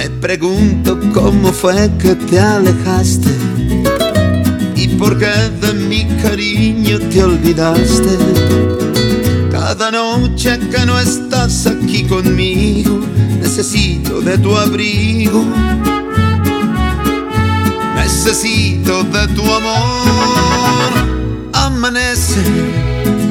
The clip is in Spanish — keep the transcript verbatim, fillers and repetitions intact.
Me pregunto cómo fue que te alejaste y por qué de mi cariño te olvidaste. Cada noche que no estás aquí conmigo, necesito de tu abrigo, necesito de tu amor. Amanece